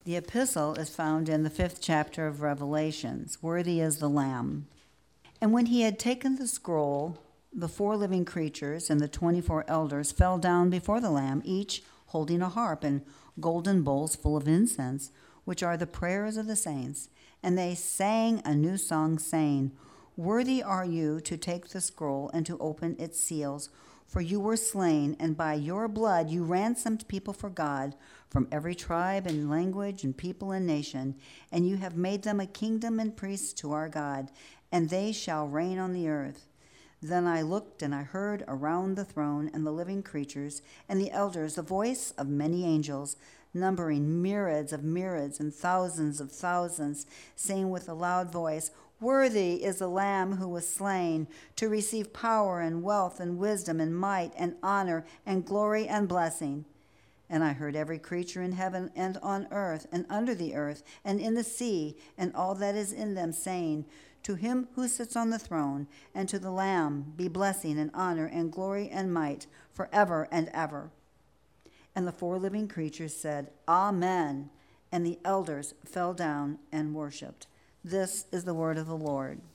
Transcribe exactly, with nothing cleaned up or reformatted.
The epistle is found in the fifth chapter of Revelations. Worthy is the Lamb. And when he had taken the scroll, the four living creatures and the twenty-four elders fell down before the Lamb, each holding a harp and golden bowls full of incense, which are the prayers of the saints. And they sang a new song, saying, Worthy are you to take the scroll and to open its seals, for you were slain, and by your blood you ransomed people for God from every tribe and language and people and nation, and you have made them a kingdom and priests to our God, and they shall reign on the earth. Then I looked, and I heard around the throne and the living creatures and the elders the voice of many angels, numbering myriads of myriads and thousands of thousands, saying with a loud voice, Worthy is the Lamb who was slain to receive power and wealth and wisdom and might and honor and glory and blessing. And I heard every creature in heaven and on earth and under the earth and in the sea and all that is in them, saying, To him who sits on the throne and to the Lamb be blessing and honor and glory and might forever and ever. And the four living creatures said, Amen. And the elders fell down and worshipped. This is the word of the Lord.